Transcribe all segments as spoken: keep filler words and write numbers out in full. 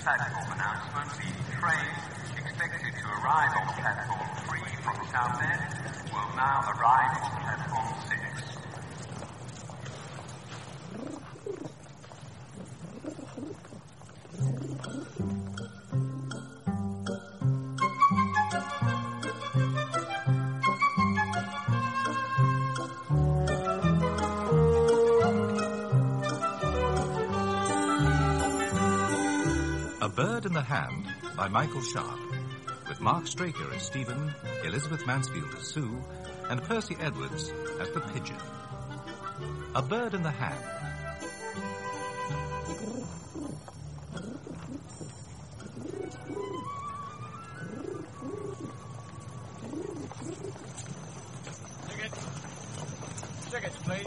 platform announcement. The train expected to arrive on platform three from Southend will now arrive on platform six. A Bird in the Hand by Michael Sharp, with Mark Straker as Stephen, Elizabeth Mansfield as Sue, and Percy Edwards as the Pigeon. A Bird in the Hand. Tickets. Tickets, please.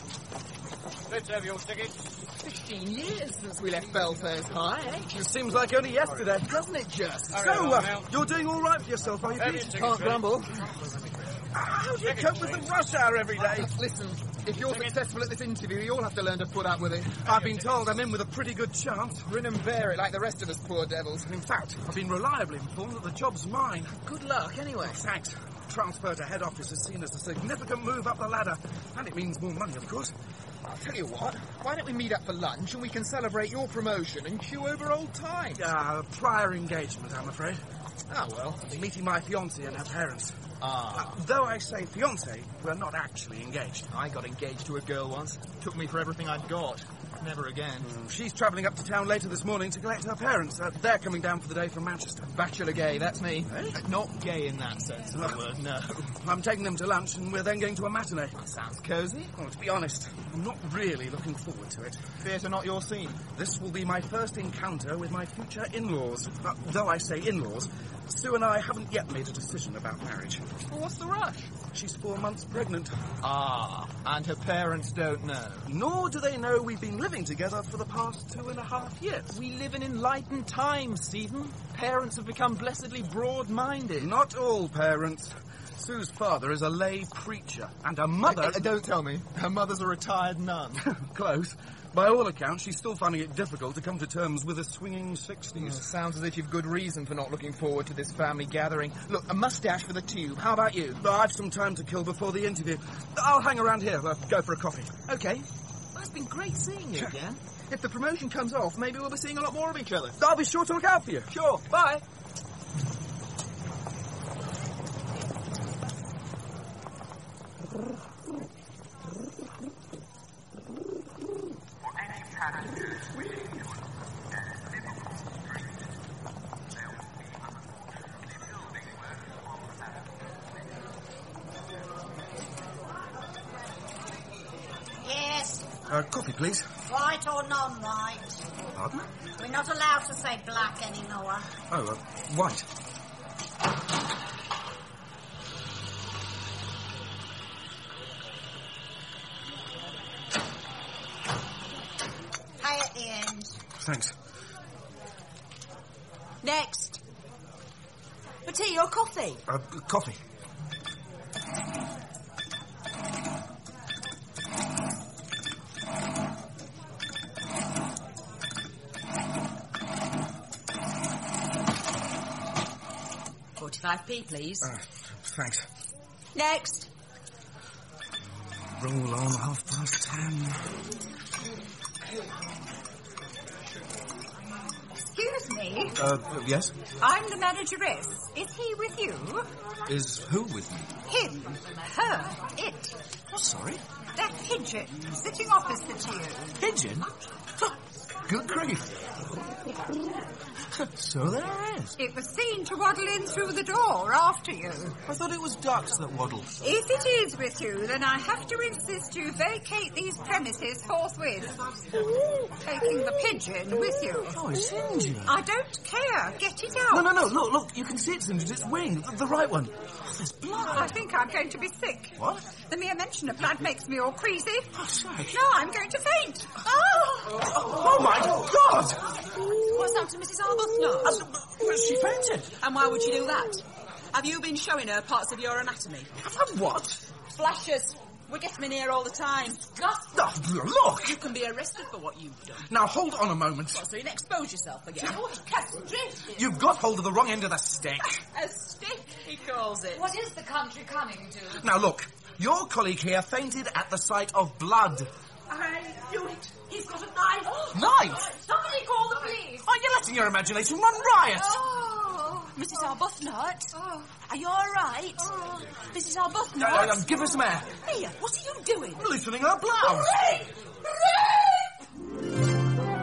Let's have your tickets. Fifteen years since we left Belfast High. It seems like only yesterday. Doesn't it just? So, uh, you're doing all right for yourself, are you, Pete? Can't grumble. How do you cope with the rush hour every day? Listen, if you're successful at this interview, you'll have to learn to put up with it. I've been told I'm in with a pretty good chance. Grin and bear it like the rest of us poor devils. In fact, I've been reliably informed that the job's mine. Good luck, anyway. Thanks. Transfer to head office is seen as a significant move up the ladder. And it means more money, of course. I'll tell you what, why don't we meet up for lunch and we can celebrate your promotion and chew over old times? Ah, uh, prior engagement, I'm afraid. Ah, well. I'll be meeting my fiancée and her parents. Ah. Uh, though I say fiancée, we're not actually engaged. I got engaged to a girl once. Took me for everything I'd got. Never again. Mm, she's travelling up to town later this morning to collect her parents. Uh, they're coming down for the day from Manchester. Bachelor gay, that's me. Eh? Not gay in that sense of the word, no. I'm taking them to lunch and we're then going to a matinee. That sounds cosy. Well, to be honest, I'm not really looking forward to it. Theatre not your scene. This will be my first encounter with my future in-laws. Uh, though I say in-laws, Sue and I haven't yet made a decision about marriage. Well, what's the rush? She's four months pregnant. Ah, and her parents don't know. Nor do they know we've been living together for the past two and a half years. We live in enlightened times, Stephen. Parents have become blessedly broad-minded. Not all parents. Sue's father is a lay preacher, and her mother... Uh, uh, don't tell me. Her mother's a retired nun. Close. By all accounts, she's still finding it difficult to come to terms with the swinging sixties. Oh, sounds as if you've good reason for not looking forward to this family gathering. Look, a moustache for the tube. How about you? I've some time to kill before the interview. I'll hang around here. Uh, go for a coffee. Okay. Well, it's been great seeing you again. If the promotion comes off, maybe we'll be seeing a lot more of each other. I'll be sure to look out for you. Sure. Bye. Uh, coffee, please. White or non-white? Pardon? We're not allowed to say black anymore. Oh, uh, white. Pay at the end. Thanks. Next. For tea or coffee? Uh, coffee. forty-five p, please. Uh, thanks. Next. Roll on half past ten. Excuse me. Uh, yes? I'm the manageress. Is he with you? Is who with me? Him. Her. It. Oh, sorry? That pigeon sitting opposite to you. Pigeon? Good grief. So there is. It was seen to waddle in through the door after you. I thought it was ducks that waddled. If it is with you, then I have to insist you vacate these premises forthwith. Taking the pigeon with you. Oh, it's injured. I don't care. Get it out. No, no, no. Look, look. You can see it's injured. It's wing. The, the right one. Oh, there's blood. I think I'm going to be sick. What? The mere mention of blood makes me all queasy. Oh, sorry. No, I'm going to faint. Oh! Oh, oh my God! What's up to Missus Arbuthnot? Uh, she fainted. And why would you do that? Have you been showing her parts of your anatomy? Have I what? Flashes. We get them in here all the time. Oh, look! You can be arrested for what you've done. Now, hold on a moment. Well, so you'll expose yourself again. You've got hold of the wrong end of the stick. A stick, he calls it. What is the country coming to? Now, look. Your colleague here fainted at the sight of blood. I knew it. He's got a knife. Knife? Somebody call the police. Are you letting your imagination run riot? Oh, Missus Arbuthnot. Oh. Are you all right? Oh. Missus Arbuthnot. No, no, no, give us some air. Mia, what are you doing? Loosening her blouse. Hooray! Hooray!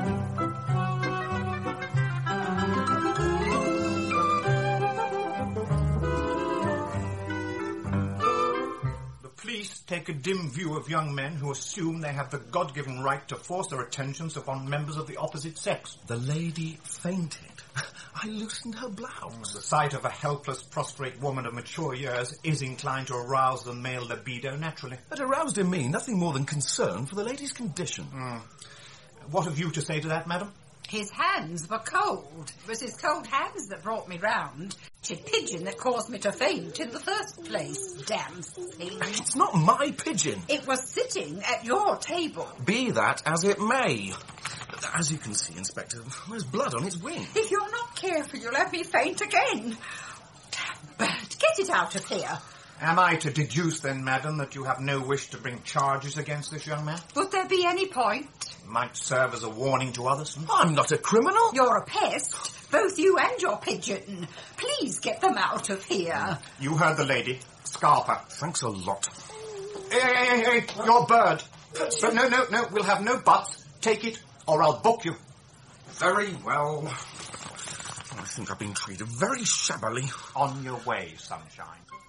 Police take a dim view of young men who assume they have the God-given right to force their attentions upon members of the opposite sex. The lady fainted. I loosened her blouse. The sight of a helpless, prostrate woman of mature years is inclined to arouse the male libido naturally. It aroused in me nothing more than concern for the lady's condition. Mm. What have you to say to that, madam? His hands were cold. It was his cold hands that brought me round. It's a pigeon that caused me to faint in the first place. Damn thing. It's not my pigeon. It was sitting at your table. Be that as it may. As you can see, Inspector, there's blood on its wing. If you're not careful, you'll have me faint again. Damn bird, get it out of here. Am I to deduce, then, madam, that you have no wish to bring charges against this young man? Would there be any point? Might serve as a warning to others. I'm not a criminal. You're a pest, both you and your pigeon. Please get them out of here. You heard the lady. Scarper. Thanks a lot. Hey, hey, hey, hey, your bird. But no, no, no, we'll have no buts. Take it, or I'll book you. Very well. I think I've been treated very shabbily. On your way, sunshine.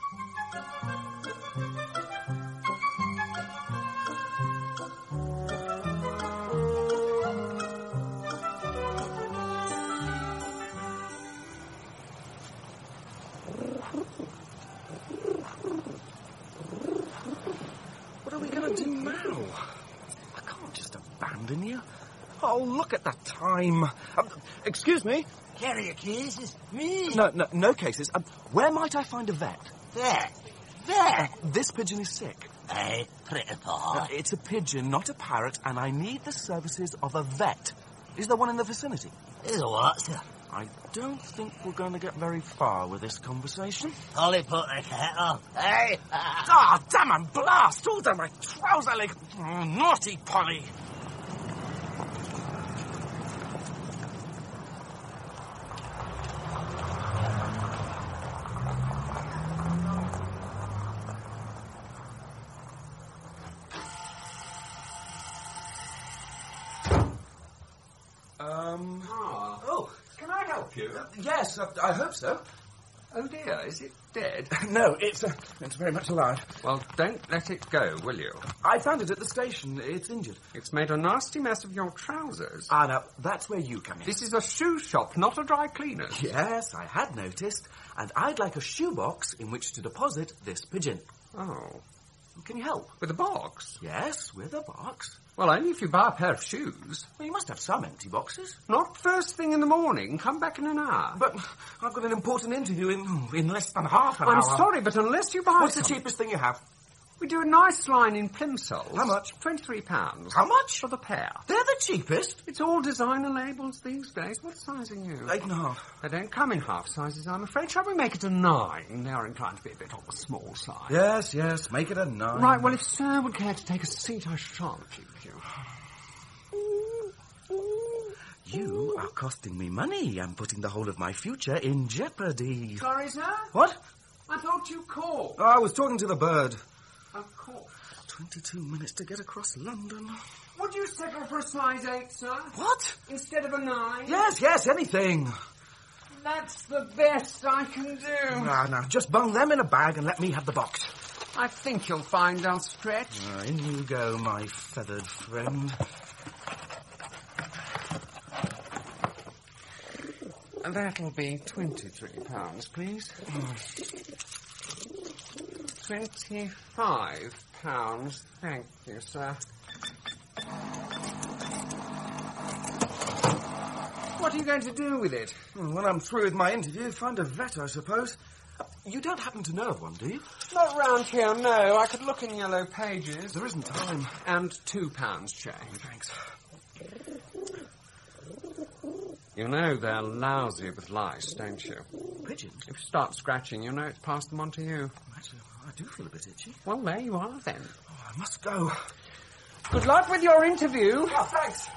What are we going to do now? I can't just abandon you. Oh, look at the time. Um, excuse me? Carry your cases. Me? No, no, no cases. Um, where might I find a vet? There. There. This pigeon is sick. Aye, pretty poor. Uh, it's a pigeon, not a parrot, and I need the services of a vet. Is there one in the vicinity? There's a what, sir? I don't think we're going to get very far with this conversation. Polly put the kettle. Hey! Ah, damn and blast! All down my trouser leg. Oh, naughty Polly. Um... Ah. Oh, can I help you? Uh, yes, uh, I hope so. Oh dear, is it dead? No, it's uh, it's very much alive. Well, don't let it go, will you? I found it at the station. It's injured. It's made a nasty mess of your trousers. Ah, now, that's where you come in. This is a shoe shop, not a dry cleaner's. Yes, I had noticed. And I'd like a shoebox in which to deposit this pigeon. Oh. Can you help? With a box? Yes, with a box. Well, only if you buy a pair of shoes. Well, you must have some empty boxes. Not first thing in the morning. Come back in an hour. But I've got an important interview in in less than half an I'm hour. I'm sorry, but unless you buy What's some... the cheapest thing you have? We do a nice line in plimsolls. How much? Twenty-three pounds. How much? For the pair. They're the cheapest. It's all designer labels these days. What size are you? Eight and a half. They don't come in half sizes, I'm afraid. Shall we make it a nine? They are inclined to be a bit on the small side. Yes, yes, make it a nine. Right, well, if Sir would care to take a seat, I shan't keep you. You are costing me money and putting the whole of my future in jeopardy. Sorry, sir? What? I thought you called. Oh, I was talking to the bird. Of course. Twenty-two minutes to get across London. Would you settle for a size eight, sir? What? Instead of a nine? Yes, yes, anything. That's the best I can do. Ah, now, just bung them in a bag and let me have the box. I think you'll find I'll stretch. Ah, in you go, my feathered friend. That'll be twenty-three pounds, please. Twenty-five pounds. Thank you, sir. What are you going to do with it? When I'm through with my interview, find a vet, I suppose. You don't happen to know of one, do you? Not round here, no. I could look in Yellow Pages. There isn't time. And two pounds change. Thanks. You know they're lousy with lice, don't you? Pigeons? If you start scratching, you know it's passed them on to you. Actually, I do feel a bit itchy. Well, there you are, then. Oh, I must go. Good luck with your interview. Oh, thanks.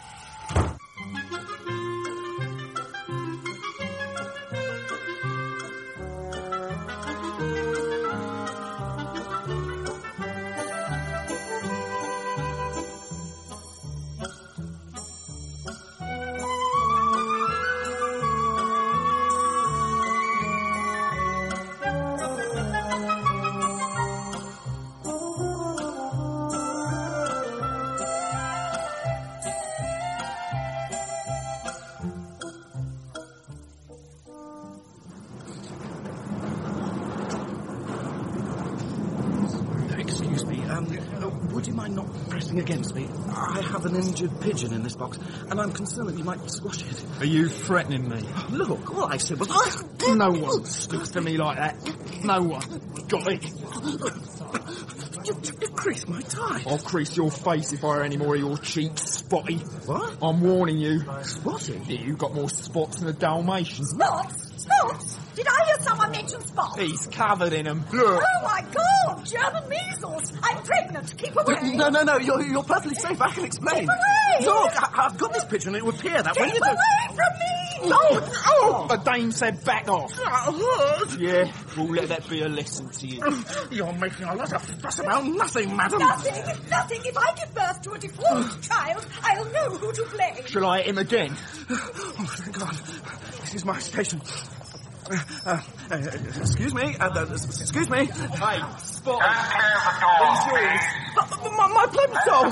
Would you mind not pressing against me? I have an injured pigeon in this box, and I'm concerned that you might squash it. Are you threatening me? Look, all I said was... No one speaks to me like that. No one. Got it? You, you creased my tie. I'll crease your face if I hear any more of your cheeks, Spotty. What? I'm warning you. Spotty? Yeah, you've got more spots than a Dalmatian. Spots? Spots? Did I hear someone mention spots? He's covered in them. Look. Oh, my God! German measles! I'm pregnant. Keep away. No, no, no. You're, you're perfectly safe. I can explain. Keep away! Look, I, I've got this pigeon. It would appear that Keep way. Keep away from me! No! Oh! The Dame said back off. Yeah, we'll let that be a lesson to you. You're making a lot of fuss about nothing, madam. Nothing, nothing. If I give birth to a deformed child, I'll know who to blame. Shall I hit him again? Oh, thank God. This is my station. Uh, uh, uh, excuse me. Uh, uh, excuse me. Hey, Spot. Don't clear the doors, Uh, my, my blood dolls.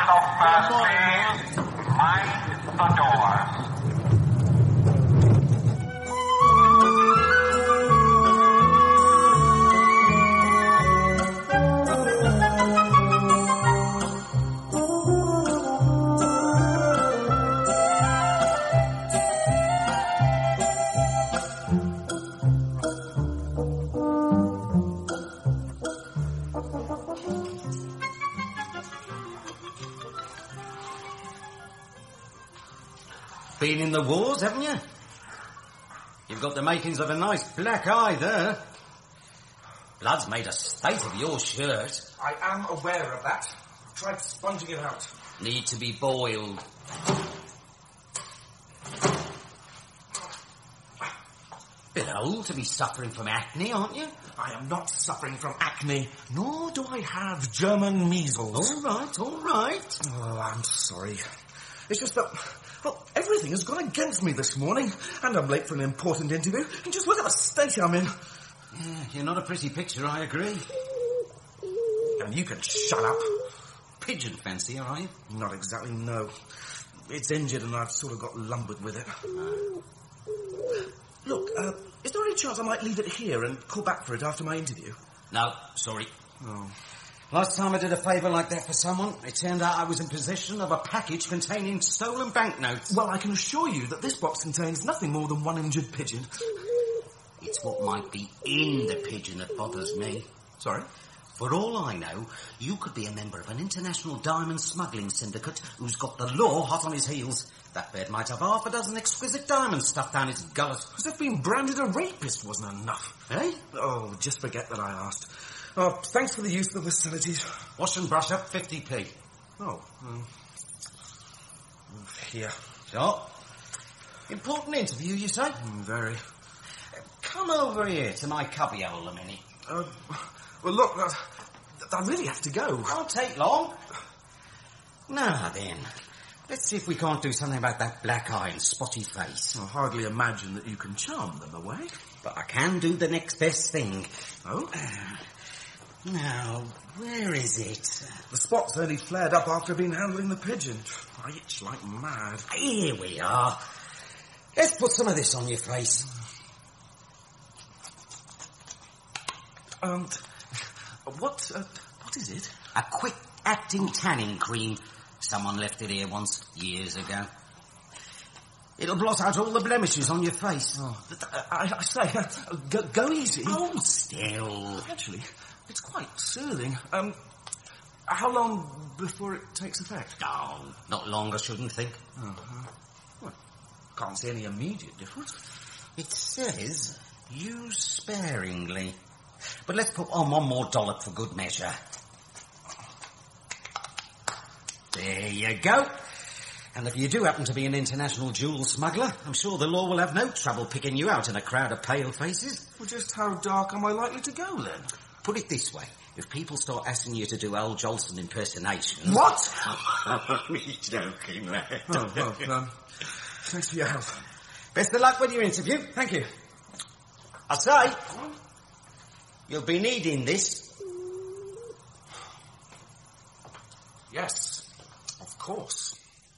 Mind the door. Been in the wars, haven't you? You've got the makings of a nice black eye there. Blood's made a state of your shirt. I am aware of that. I've tried sponging it out. Need to be boiled. Bit old to be suffering from acne, aren't you? I am not suffering from acne, nor do I have German measles. All right, all right. Oh, I'm sorry. It's just that, well, everything has gone against me this morning, and I'm late for an important interview, and just look at the state I'm in. Yeah, you're not a pretty picture, I agree. And you can shut up. Pigeon fancier, are you? Not exactly, no. It's injured and I've sort of got lumbered with it. Uh. Look, uh, is there any chance I might leave it here and call back for it after my interview? No, sorry. Oh. Last time I did a favour like that for someone, it turned out I was in possession of a package containing stolen banknotes. Well, I can assure you that this box contains nothing more than one injured pigeon. It's what might be in the pigeon that bothers me. Sorry? For all I know, you could be a member of an international diamond smuggling syndicate who's got the law hot on his heels. That bird might have half a dozen exquisite diamonds stuffed down its gullet. As if being branded a rapist wasn't enough. Eh? Oh, just forget that I asked. Oh, thanks for the use of the facilities. Wash and brush up, fifty p. Oh, um, here. So, important interview, you say? Mm, very. Come over here to my cubbyhole a minute. Uh, well, look, I, I really have to go. Won't take long. Now then, let's see if we can't do something about that black eye and spotty face. I hardly imagine that you can charm them away. But I can do the next best thing. Oh? Uh, now, where is it? The spot's only flared up after I've been handling the pigeon. I itch like mad. Here we are. Let's put some of this on your face. Um, what, uh, what is it? A quick-acting tanning cream. Someone left it here once, years ago. It'll blot out all the blemishes on your face. Oh, I, I say, uh, go, go easy. Oh, still. Actually, it's quite soothing. Um, how long before it takes effect? Oh, not long, I shouldn't think. Uh-huh. Well, can't see any immediate difference. It says use sparingly. But let's put on one more dollop for good measure. There you go. And if you do happen to be an international jewel smuggler, I'm sure the law will have no trouble picking you out in a crowd of pale faces. Well, just how dark am I likely to go, then? Put it this way. If people start asking you to do Al Jolson impersonations... What? Me joking, lad. Oh, well, um, thanks for your help. Best of luck with your interview. Thank you. I say, you'll be needing this. Yes, of course.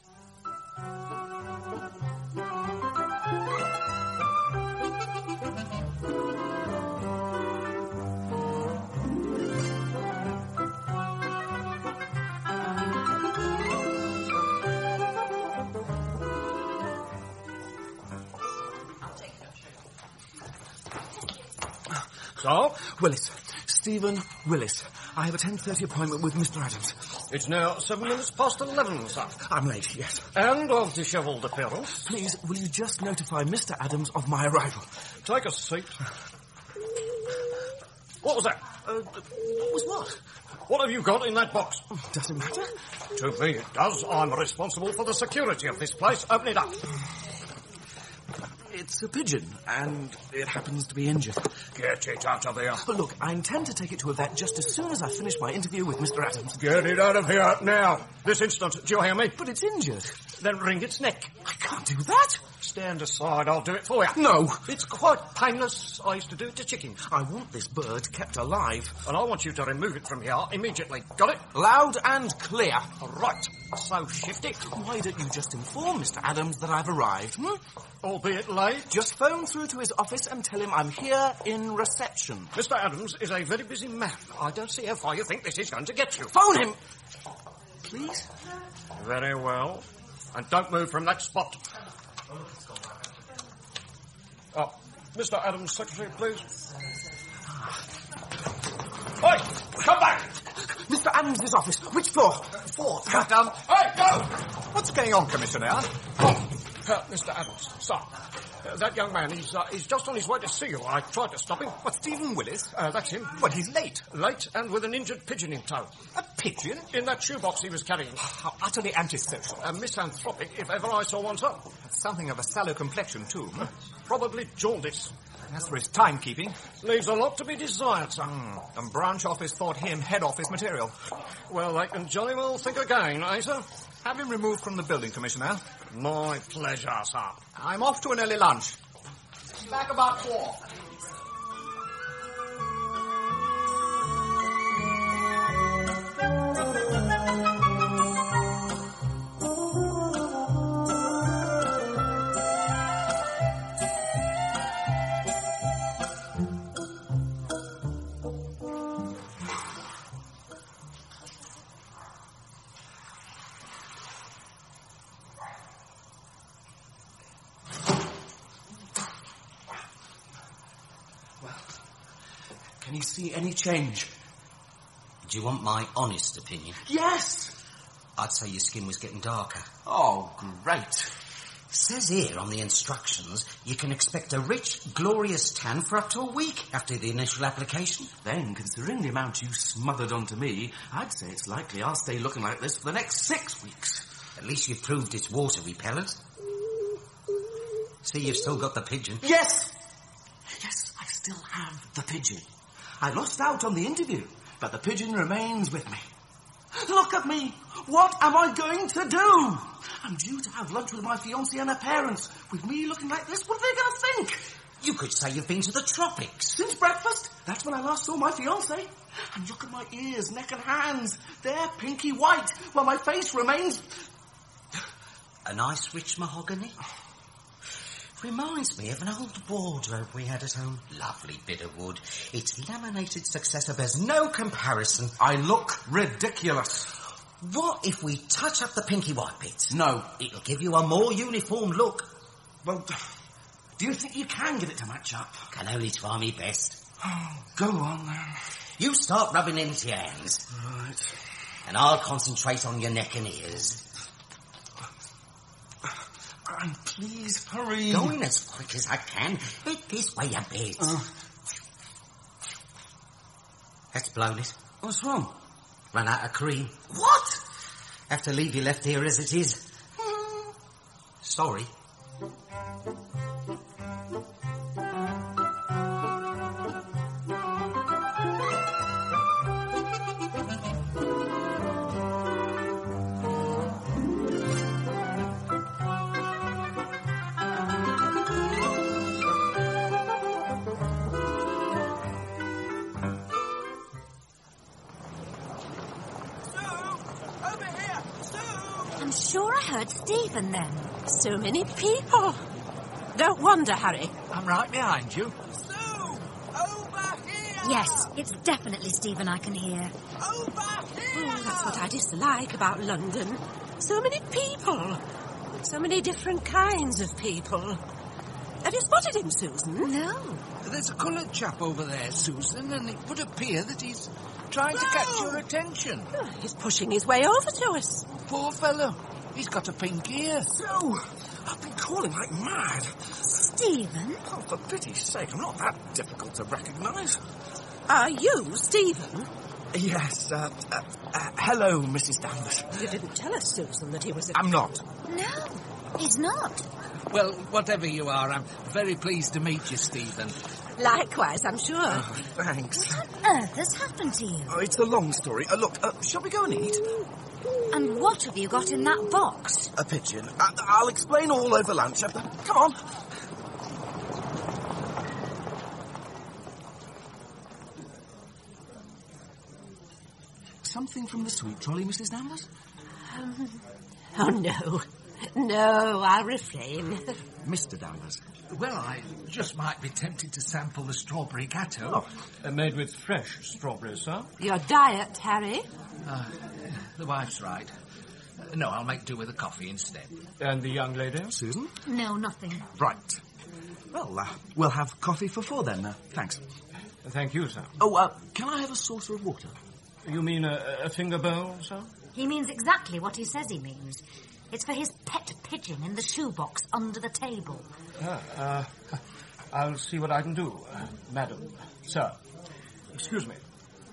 So? Willis. Stephen Willis. I have a ten thirty appointment with Mister Adams. It's now seven minutes past eleven, sir. I'm late, yes. And of dishevelled appearance. Please, will you just notify Mister Adams of my arrival? Take a seat. What was that? Uh, what was what? What have you got in that box? Does it matter? To me it does. I'm responsible for the security of this place. Open it up. It's a pigeon, and it happens to be injured. Get it out of here. But look, I intend to take it to a vet just as soon as I finish my interview with Mister Adams. Get it out of here now. This instant. Do you hear me? But it's injured. Then wring its neck. I can't do that. Stand aside. I'll do it for you. No. It's quite painless. I used to do it to chickens. I want this bird kept alive. And I want you to remove it from here immediately. Got it? Loud and clear. Right. So shift it. Why don't you just inform Mister Adams that I've arrived, hmm? Albeit late. Just phone through to his office and tell him I'm here in reception. Mister Adams is a very busy man. I don't see how far you think this is going to get you. Phone him! Please? Very well. And don't move from that spot. Oh, Mister Adams, secretary, please. Oi! Come back! Mister Adams' office. Which floor? Fourth. Madam. Hey, go! What's going on, Commissioner? Oh, uh, Mister Adams, sir. Uh, that young man, he's, uh, he's just on his way to see you. I tried to stop him. What, Stephen Willis? Uh, that's him. Well, he's late. Late and with an injured pigeon in tow. A pigeon? In that shoebox he was carrying. How utterly antisocial. Uh, misanthropic, if ever I saw one, sir. Something of a sallow complexion, too. Uh, probably jaundice. As for his timekeeping... Leaves a lot to be desired, sir. Mm, and branch office thought him head office material. Well, they can jolly well think again, eh, sir? Have him removed from the building, Commissioner. My pleasure, sir. I'm off to an early lunch. Back about four. Can you see any change? Do you want my honest opinion? Yes! I'd say your skin was getting darker. Oh, great. Says here on the instructions you can expect a rich, glorious tan for up to a week after the initial application. Then, considering the amount you smothered onto me, I'd say it's likely I'll stay looking like this for the next six weeks. At least you've proved it's water repellent. See, you've still got the pigeon. Yes! Yes, I still have the pigeon. I lost out on the interview, but the pigeon remains with me. Look at me! What am I going to do? I'm due to have lunch with my fiancée and her parents. With me looking like this, what are they going to think? You could say you've been to the tropics. Since breakfast? That's when I last saw my fiancée. And look at my ears, neck and hands. They're pinky white, while my face remains... A nice rich mahogany? Reminds me of an old wardrobe we had at home. Lovely bit of wood. Its laminated successor bears no comparison. I look ridiculous. What if we touch up the pinky white bits? No. It'll give you a more uniform look. Well, do you think you can get it to match up? Can only try me best. Oh, go on, then. You start rubbing into your hands. Right. And I'll concentrate on your neck and ears. And please hurry. Going as quick as I can. Bit this way a bit. Uh, That's blown it. what's wrong? Run out of cream. What? Have to leave you left here as it is. Sorry. I'm sure I heard Stephen then. So many people. Don't wonder, Harry. I'm right behind you. Yes, it's definitely Stephen I can hear. Oh, that's what I dislike about London. So many people. So many different kinds of people. Have you spotted him, Susan? No. There's a coloured chap over there, Susan, and it would appear that he's trying to catch your attention. Oh, he's pushing his way over to us. Poor fellow. He's got a pink ear. So, I've been calling like mad. Stephen? Oh, for pity's sake, I'm not that difficult to recognise. Are you Stephen? Yes, uh, uh, uh, hello, Missus Danvers. You didn't tell us, Susan, that he was a... I'm not. No, he's not. Well, whatever you are, I'm very pleased to meet you, Stephen. Likewise, I'm sure. Oh, thanks. What on earth has happened to you? Oh, it's a long story. Uh, look, uh, shall we go and eat? And what have you got in that box? A pigeon. Uh, I'll explain all over lunch. Uh, come on. Something from the sweet trolley, Missus Danvers? Um, oh, no. No, I'll refrain. Mister Danvers. Well, I just might be tempted to sample the strawberry gatto. Oh. Uh, made with fresh strawberries, sir. Your diet, Harry? Uh, the wife's right. Uh, no, I'll make do with a coffee instead. And the young lady? Susan? No, nothing. Right. Well, uh, we'll have coffee for four then. Uh, thanks. Thank you, sir. Oh, uh, can I have a saucer of water? You mean a, a finger bowl, sir? He means exactly what he says he means. It's for his pet pigeon in the shoebox under the table. Ah, uh, I'll see what I can do, uh, madam. Sir, excuse me.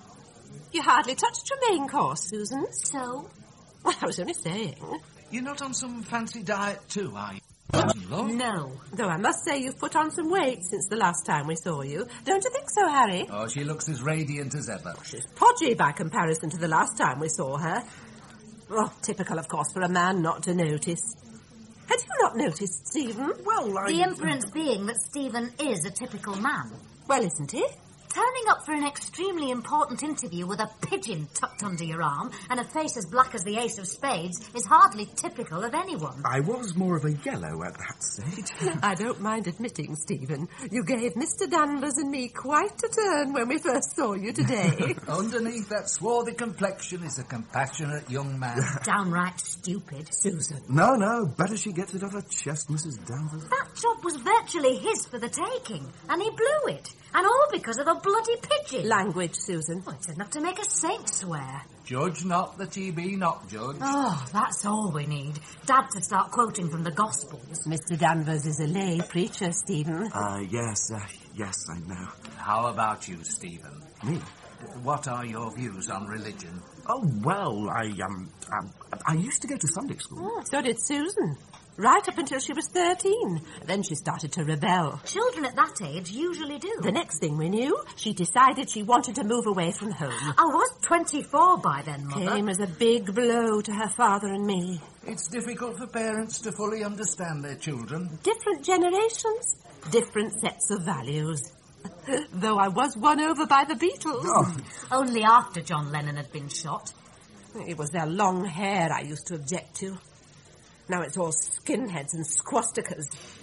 You hardly touched your main course, Susan. So? Well, I was only saying. You're not on some fancy diet too, are you? No. Though I must say you've put on some weight since the last time we saw you. Don't you think so, Harry? Oh, she looks as radiant as ever. She's podgy by comparison to the last time we saw her. Oh, typical, of course, for a man not to notice. Had you not noticed, Stephen? Well, I... The inference being that Stephen is a typical man. Well, isn't he? Turning up for an extremely important interview with a pigeon tucked under your arm and a face as black as the ace of spades is hardly typical of anyone. I was more of a yellow at that stage. I don't mind admitting, Stephen, you gave Mister Danvers and me quite a turn when we first saw you today. Underneath that swarthy complexion is a compassionate young man. Downright stupid. Susan. No, no, better she gets it off her chest, Missus Danvers. That job was virtually his for the taking, and he blew it. And all because of a bloody pigeon. Language, Susan. Oh, it's enough to make a saint swear. Judge not that he be not judged. Oh, that's all we need. Dad to start quoting from the Gospels. Mister Danvers is a lay preacher, Stephen. Uh, yes, uh, yes, I know. How about you, Stephen? Me? What are your views on religion? Oh, well, I, um, um I used to go to Sunday school. Oh, so did Susan. Right up until she was thirteen. Then she started to rebel. Children at that age usually do. The next thing we knew, she decided she wanted to move away from home. I was twenty-four by then, Mother. Came as a big blow to her father and me. It's difficult for parents to fully understand their children. Different generations, different sets of values. Though I was won over by the Beatles. Oh. Only after John Lennon had been shot. It was their long hair I used to object to. Now it's all skinheads and swastikas.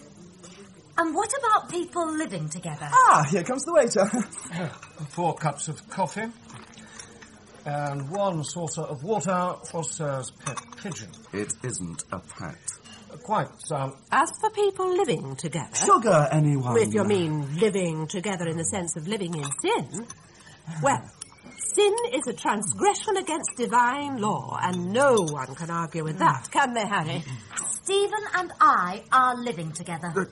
And what about people living together? Ah, here comes the waiter. Four cups of coffee. And one saucer of water for Sir's pet pigeon. It isn't a pet. quite, um... As for people living together... Sugar, anyone? If you mean living together in the sense of living in sin... Well, sin is a transgression against divine law, and no one can argue with that, can they, Harry? Stephen and I are living together. Uh,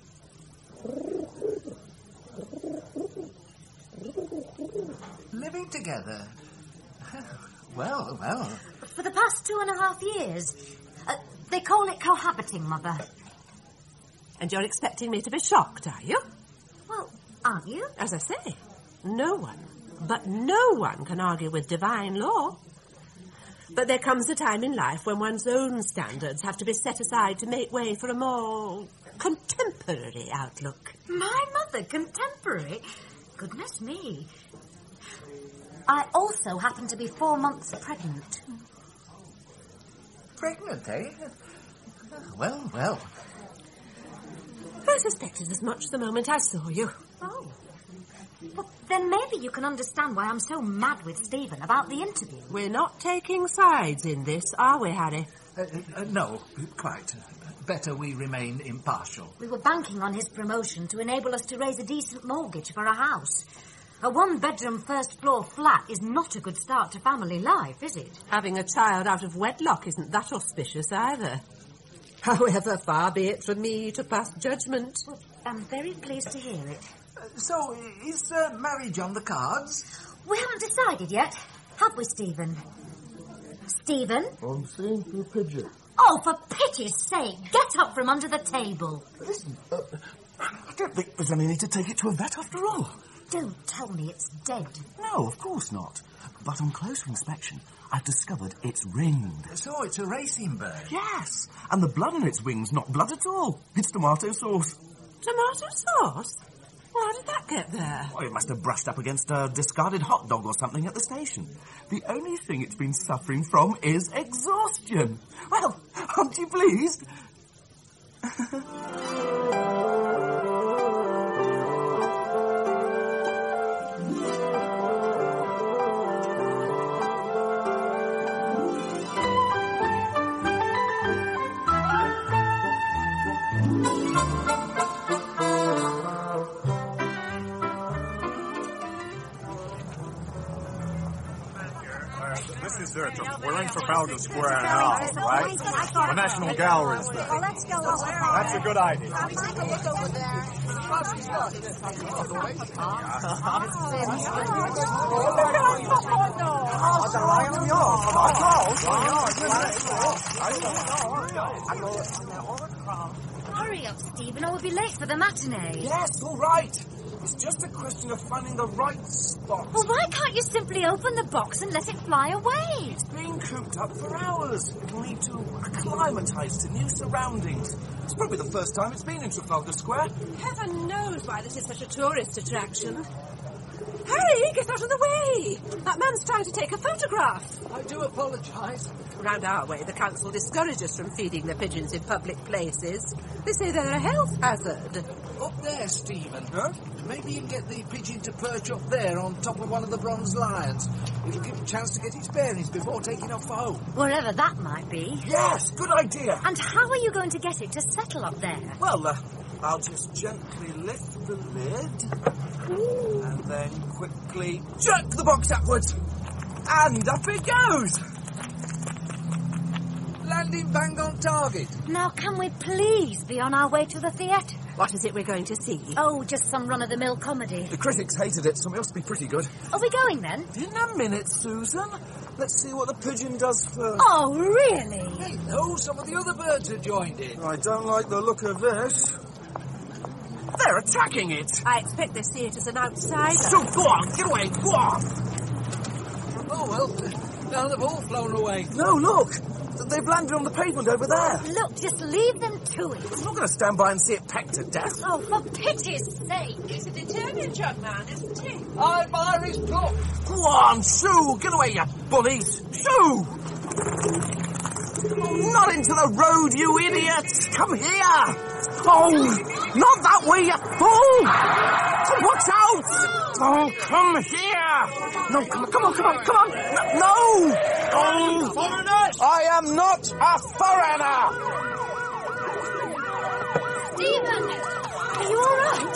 Living together? Well, well. For the past two and a half years. Uh, they call it cohabiting, Mother. And you're expecting me to be shocked, are you? Well, aren't you? As I say, no one, but no one can argue with divine law. But there comes a time in life when one's own standards have to be set aside to make way for a more contemporary outlook. My mother, contemporary? Goodness me. I also happen to be four months pregnant. Pregnant, eh? Well, well. I suspected as much the moment I saw you. Oh. Well, then maybe you can understand why I'm so mad with Stephen about the interview. We're not taking sides in this, are we, Harry? Uh, uh, no, quite. Better we remain impartial. We were banking on his promotion to enable us to raise a decent mortgage for a house. A one-bedroom first-floor flat is not a good start to family life, is it? Having a child out of wedlock isn't that auspicious either. However, far be it from me to pass judgment. Well, I'm very pleased to hear it. Uh, so, is uh, marriage on the cards? We haven't decided yet, have we, Stephen? Stephen? I'm seeing for a pigeon. Oh, for pity's sake, get up from under the table. Listen, uh, I don't think there's any need to take it to a vet after all. Don't tell me it's dead. No, of course not. But on closer inspection, I've discovered it's ringed. So it's a racing bird? Yes, and the blood on its wing's not blood at all. It's tomato sauce. Tomato sauce? How did that get there? Oh, it must have brushed up against a discarded hot dog or something at the station. The only thing it's been suffering from is exhaustion. Well, aren't you pleased? We're in Trafalgar Square now, right? The National Gallery's there. Well, let's go over there. That's a good idea. I'll take a look over there. Hurry up, Stephen, or we'll be late for the matinee. Yes, all right. It's just a question of finding the right spot. Well, why can't you simply open the box and let it fly away? It's been cooped up for hours. It'll need to acclimatise to new surroundings. It's probably the first time it's been in Trafalgar Square. Heaven knows why this is such a tourist attraction. Harry, get out of the way! That man's trying to take a photograph. I do apologise. Round our way, the council discourage us from feeding the pigeons in public places. They say they're a health hazard. Up there, Stephen. Huh? Maybe you can get the pigeon to perch up there on top of one of the bronze lions. It'll give him a chance to get its bearings before taking off for home. Wherever that might be. Yes, good idea. And how are you going to get it to settle up there? Well, uh, I'll just gently lift the lid. Ooh. And then quickly jerk the box upwards. And up it goes. Landing bang on target. Now, can we please be on our way to the theatre? What is it we're going to see? Oh, just some run-of-the-mill comedy. The critics hated it, so it must be pretty good. Are we going, then? In a minute, Susan. Let's see what the pigeon does first. Oh, really? Hey, no, some of the other birds have joined in. I don't like the look of this. They're attacking it. I expect they see it as an outsider. So, go on, get away, go on. Oh, well, now they've all flown away. No, look. They've landed on the pavement over there. Look, just leave them to it. I'm not going to stand by and see it pecked to death. Oh, for pity's sake. He's a determined young man, isn't he? I admire his pluck. Go on, shoo. Get away, you bullies. Shoo. Not into the road, you idiots. Come here. Oh, not that way, you fool. Watch out. Oh, come here. No, come on, come on, come on, come on. No. Oh, foreigners. I am not a foreigner.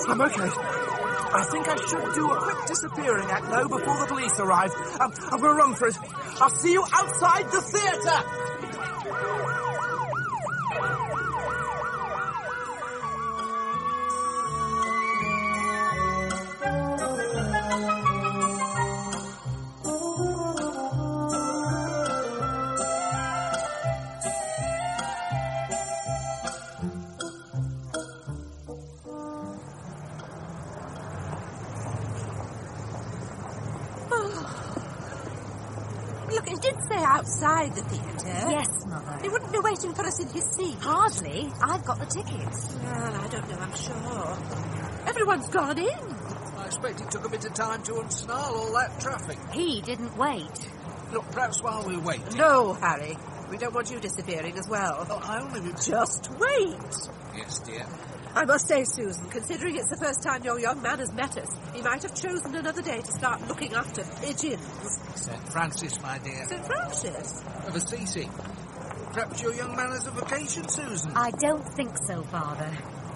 I'm okay. I think I should do a quick disappearing act, though, before the police arrive. Um, I'm going to run for it. I'll see you outside the theatre! Outside the theatre? Yes, Mother. He wouldn't be waiting for us in his seat. Hardly. I've got the tickets. Well, I don't know, I'm sure. Everyone's gone in. I expect it took a bit of time to unsnarl all that traffic. He didn't wait. Look, perhaps while we wait... No, Harry. We don't want you disappearing as well. Oh, I only... Just wait. Yes, dear. I must say, Susan, considering it's the first time your young man has met us, he might have chosen another day to start looking after pigeons. Saint Francis, my dear. Saint Francis? Of Assisi. Perhaps your young man has a vacation, Susan? I don't think so, Father.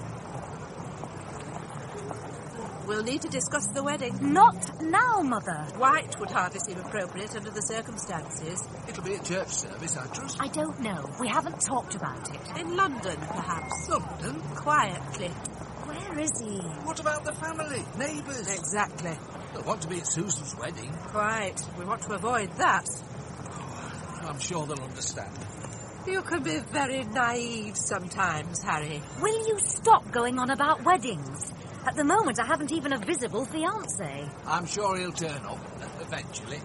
We'll need to discuss the wedding. Not now, Mother. White would hardly seem appropriate under the circumstances. It'll be a church service, I trust. I don't know. We haven't talked about it. In London, perhaps. London? Quietly. Where is he? What about the family? Neighbours? Exactly. They'll want to be at Susan's wedding. Quite. We want to avoid that. Oh, I'm sure they'll understand. You can be very naive sometimes, Harry. Will you stop going on about weddings? At the moment, I haven't even a visible fiancé. I'm sure he'll turn up, eventually.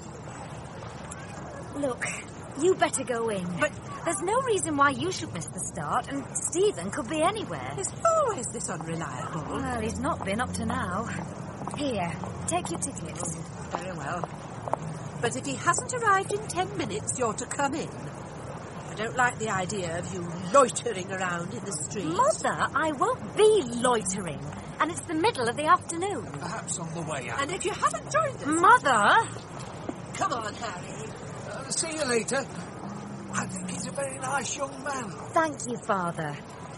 Look, you better go in. But there's no reason why you should miss the start, and Stephen could be anywhere. He's always this unreliable. Well, he's not been up to now. Here, take your tickets. Oh, very well. But if he hasn't arrived in ten minutes, you're to come in. I don't like the idea of you loitering around in the street. Mother, I won't be loitering. And it's the middle of the afternoon. Perhaps on the way out. And if you haven't joined us... Mother! Come on, Harry. Uh, see you later. I think he's a very nice young man. Thank you, Father.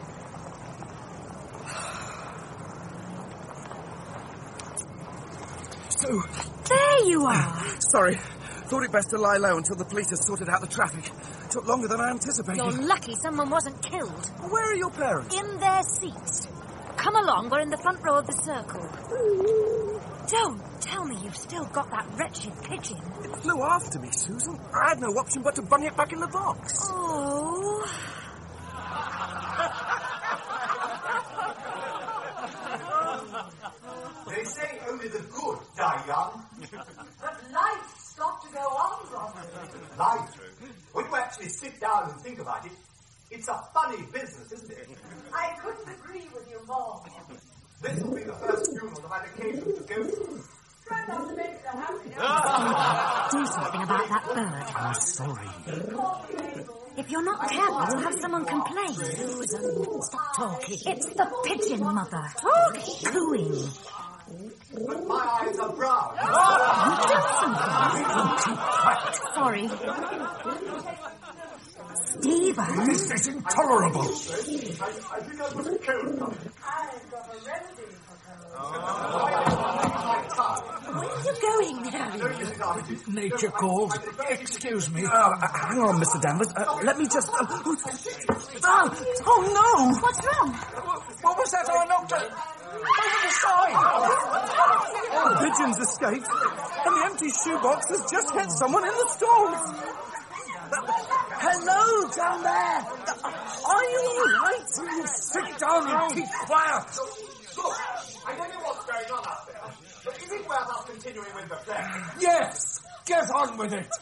So... There you are. Sorry. Thought it best to lie low until the police had sorted out the traffic. Took longer than I anticipated. You're lucky someone wasn't killed. Where are your parents? In their seats. Come along, we're in the front row of the circle. Don't tell me you've still got that wretched pigeon. It flew after me, Susan. I had no option but to bung it back in the box. Oh. They say only the good die young. But life's got to go on, Robert. Life? When you actually sit down and think about it, it's a funny business, isn't it? I couldn't agree with you more. This will be the first funeral I've had occasion to go to. Try not to make it a happy. Do something about that bird. I'm sorry. If you're not careful, you'll have someone complain. Susan, stop talking. It's the pigeon, Mother. Talking. Cooing. But my eyes are brown. Sorry. Stephen. This is intolerable. I, I think I put a cold coming. I've got a remedy for cold. Where are you going, Harry? Nature calls. Excuse me. Uh, hang on, Mister Danvers. Uh, let me just... Uh, oh, oh, no! What's wrong? What was that I knocked at? Over the side! The pigeon's escaped, and the empty shoebox has just hit someone in the stalls. Hello, down there. Are you all right? You sit down and keep quiet. Look, I don't know what's going on out there, but is it worth us continuing with the play? Yes, get on with it.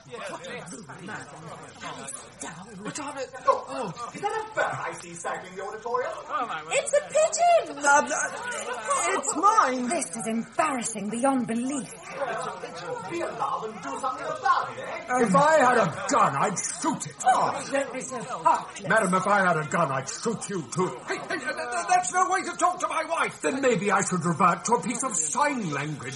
What are it? Oh, oh, is that a bird I see circling the auditorium? It's a pigeon! Uh, uh, it's mine. This is embarrassing beyond belief. Be alarmed and do something about it, eh? If I had a gun, I'd shoot it. Oh, don't be so heartless. Madam, if I had a gun, I'd shoot you too. Hey, hey, uh, that's no way to talk to my wife. Then maybe I should revert to a piece of sign language.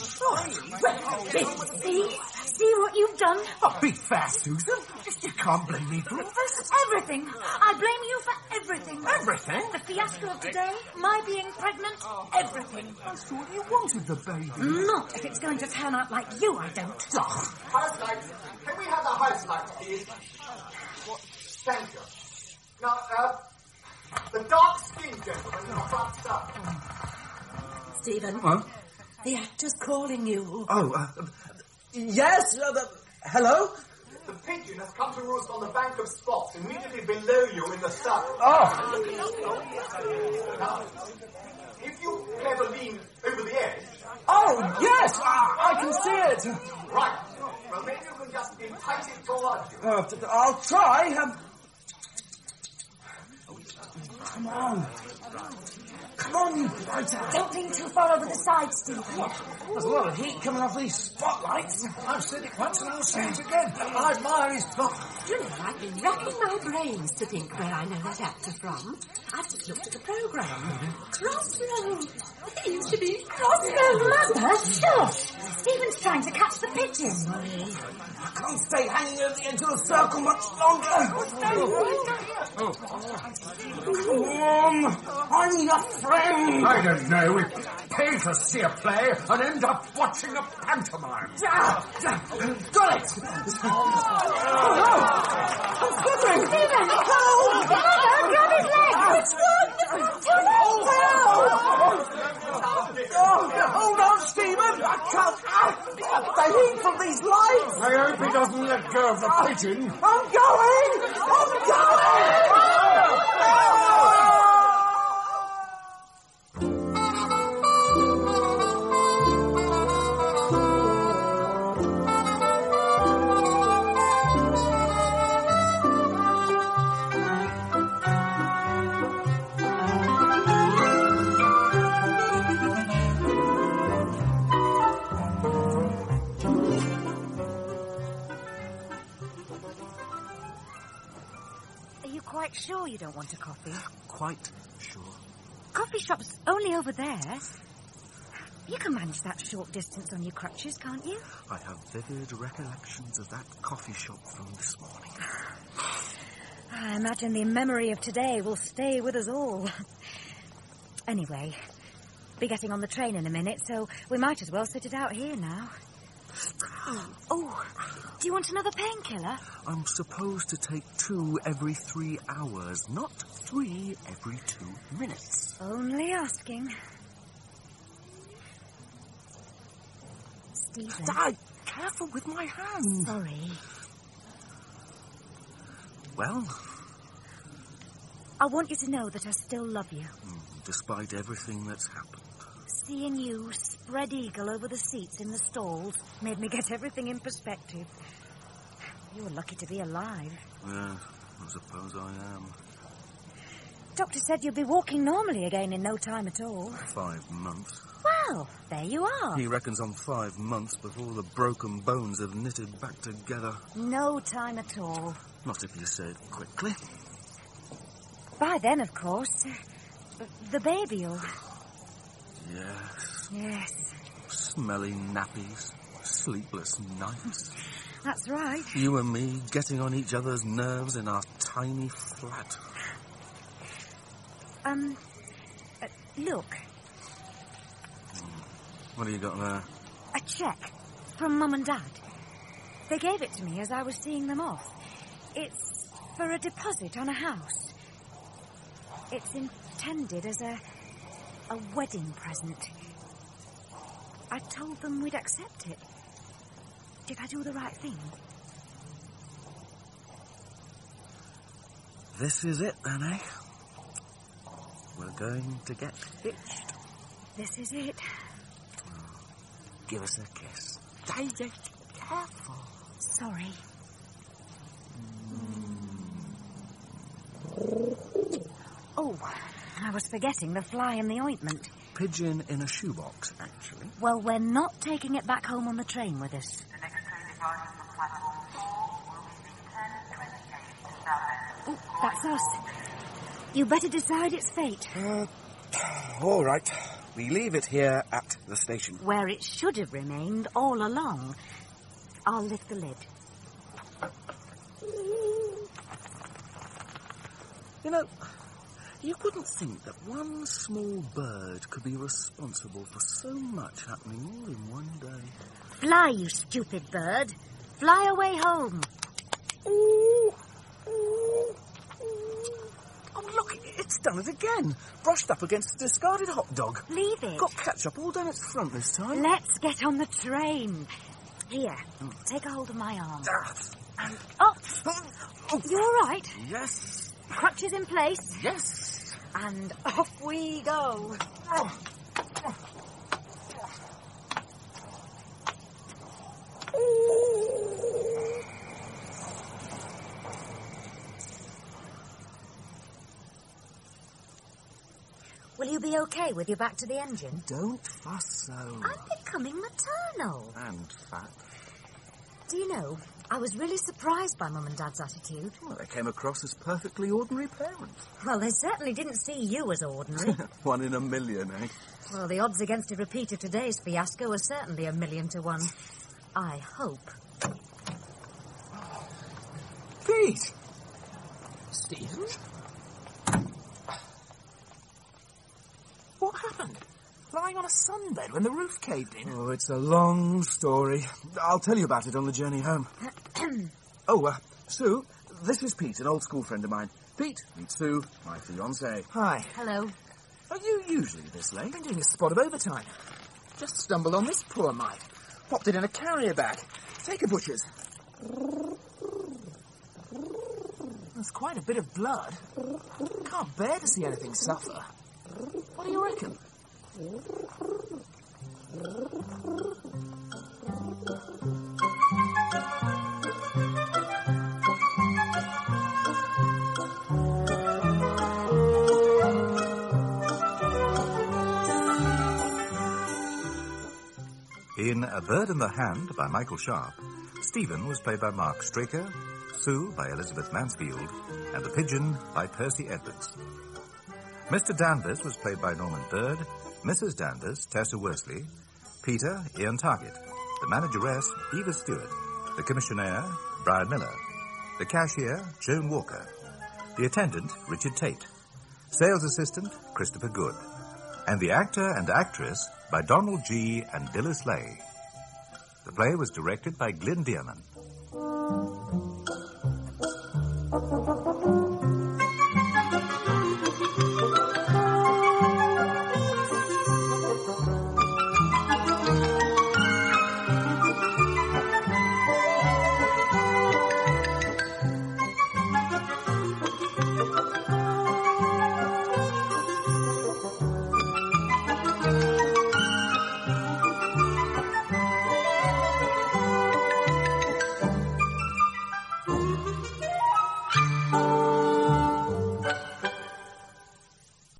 See? See what you've done? Oh, be fair, Susan. You can't blame me for all this. Everything. I blame you for everything. Everything. Everything? The fiasco of today, my being pregnant, everything. I thought you wanted the baby. Not if it's going to turn out like you, I don't. House lights. Can we have the house lights, please? Thank you. Now, uh, the dark-skinned gentleman in the front side. Stephen. Huh? The actor's calling you. Oh, uh, yes? Uh, the, hello? The pigeon has come to roost on the bank of spots immediately below you in the sun. Oh! Now, if you clever lean over the edge... Oh, yes! I, I can see it! Right. Well, maybe you can just entice it towards you. Uh, t- I'll try. Um, come on. Come on, you blighter. Don't lean too far over the side, Stephen. There's a lot of heat coming off these spotlights. I've said it once and I'll say it again. I admire his plot. You know, I've been racking my brains to think where I know that actor from. I've just looked at the programme. Crossroads. He used to be Crossroads. Mother, shush! Stephen's trying to catch the pigeon. I can't stay hanging over the edge of the circle much longer. Oh. Come on. I need a friend. I don't know. We pay to see a play and end up watching a pantomime. Ah, got it. Oh, no. I'm slipping. Stephen! Oh, Mother, grab his leg! It's one! Too late now! Oh, hold on, Stephen. I can't. Ah, the heat from these lights. I hope he doesn't let go of the pigeon. I'm going. I'm going. Quite sure you don't want a coffee? Quite sure. Coffee shop's only over there. You can manage that short distance on your crutches, can't you? I have vivid recollections of that coffee shop from this morning. I imagine the memory of today will stay with us all. Anyway, be getting on the train in a minute, so we might as well sit it out here now. Oh, do you want another painkiller? I'm supposed to take two every three hours, not three every two minutes. Only asking. Stephen. Die! Careful with my hand. Sorry. Well? I want you to know that I still love you. Despite everything that's happened. Seeing you spread eagle over the seats in the stalls made me get everything in perspective. You were lucky to be alive. Yeah, I suppose I am. Doctor said you'd be walking normally again in no time at all. Five months. Well, there you are. He reckons on five months before the broken bones have knitted back together. No time at all. Not if you say it quickly. By then, of course, uh, the baby'll... Yes. Yes. Smelly nappies. Sleepless nights. That's right. You and me getting on each other's nerves in our tiny flat. Um, uh, look. What have you got there? A cheque from Mum and Dad. They gave it to me as I was seeing them off. It's for a deposit on a house. It's intended as a... a wedding present. I told them we'd accept it. Did I do the right thing? This is it, then, eh? We're going to get hitched. This is it. Oh, give us a kiss. David, careful. Sorry. Mm. Oh, I was forgetting the fly in the ointment. Pigeon in a shoebox, actually. Well, we're not taking it back home on the train with us. The next train departing from platform four will be ten twenty-eight to Southend. Oh, that's us. You better decide its fate. Uh, all right. We leave it here at the station. Where it should have remained all along. I'll lift the lid. You know, You wouldn't think that one small bird could be responsible for so much happening all in one day. Fly, you stupid bird. Fly away home. Ooh. Ooh. Oh, look, it's done it again. Brushed up against a discarded hot dog. Leave it. Got ketchup all down its front this time. Let's get on the train. Here, take a hold of my arm. Ah. And up. You all right? Yes. Crutches in place? Yes. And off we go. Will you be okay with your back to the engine? Don't fuss so. I'm becoming maternal. And fat. Do you know, I was really surprised by Mum and Dad's attitude. Well, they came across as perfectly ordinary parents. Well, they certainly didn't see you as ordinary. One in a million, eh? Well, the odds against a repeat of today's fiasco are certainly a million to one. I hope. Pete! Stephen? What happened? Lying on a sunbed when the roof caved in? Oh, it's a long story. I'll tell you about it on the journey home. oh, uh, Sue, this is Pete, an old school friend of mine. Pete, meet Sue, my fiancée. Hi. Hello. Are you usually this late? I've been doing a spot of overtime. Just stumbled on this poor mite. Popped it in a carrier bag. Take a butcher's. There's quite a bit of blood. Can't bear to see anything suffer. What do you reckon? In A Bird in the Hand by Michael Sharp, Stephen was played by Mark Straker, Sue by Elizabeth Mansfield, and the Pigeon by Percy Edwards. Mister Danvers was played by Norman Bird, Missus Danvers, Tessa Worsley, Peter, Ian Target, the manageress, Eva Stewart, the commissionaire, Brian Miller, the cashier, Joan Walker, the attendant, Richard Tate, sales assistant, Christopher Good, and the actor and actress by Donald G. and Dilys Lay. The play was directed by Glyn Dearman.